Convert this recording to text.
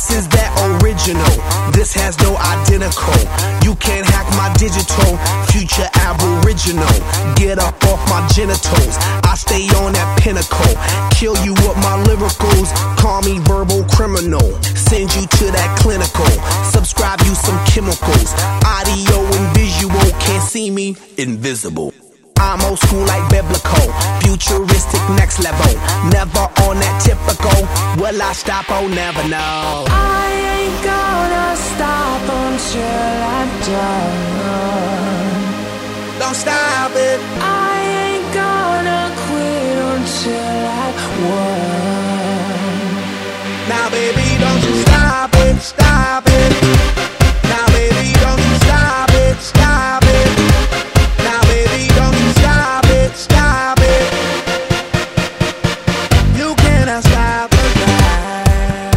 This is that original, this has no identical. You can't hack my digital, future aboriginal. Get up off my genitals, I stay on that pinnacle. Kill you with my lyricals, call me verbal criminal. Send you to that clinical, subscribe you some chemicals. Audio and visual, can't see me, invisible. I'm old school like biblical, futuristic next level. Never on that typical, will I stop? Oh, never know. I ain't gonna stop until I'm done. Don't stop it. I ain't gonna quit until I won. Now baby, don't you stop.